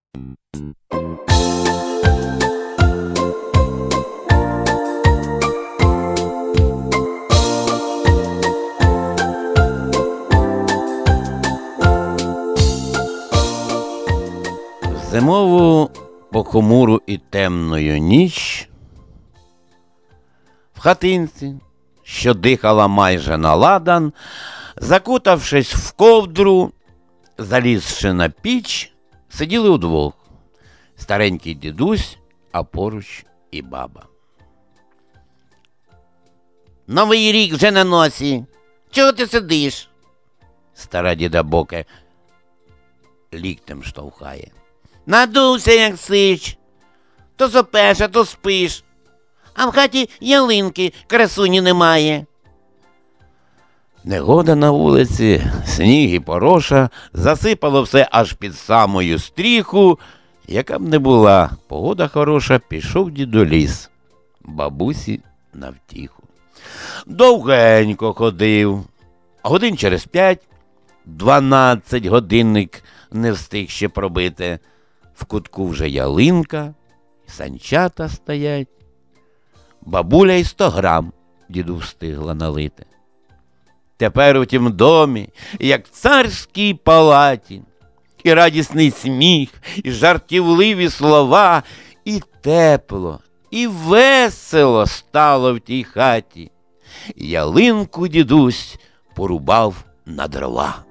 Зимову похмуру і темною ніч в хатинці, що дихала майже на ладан, закутавшись в ковдру, залізши на піч, сиділи удвох – старенький дідусь, а поруч і баба. Новий рік вже на носі. Чого ти сидиш? Стара діда Боке ліктем штовхає. Надувся, як сич. То сопеш, а то спиш. А в хаті ялинки красуні немає. Негода на вулиці, сніг і пороша, засипало все аж під самою стріху. Яка б не була погода хороша, пішов дід у ліс, бабусі на втіху. Довгенько ходив, годин через 5, 12 годинник не встиг ще пробити. В кутку вже ялинка, санчата стоять. Бабуля й 100 грам діду встигла налити. Тепер у тім домі, як в царській палаті, і радісний сміх, і жартівливі слова, і тепло, і весело стало в тій хаті. Ялинку дідусь порубав на дрова.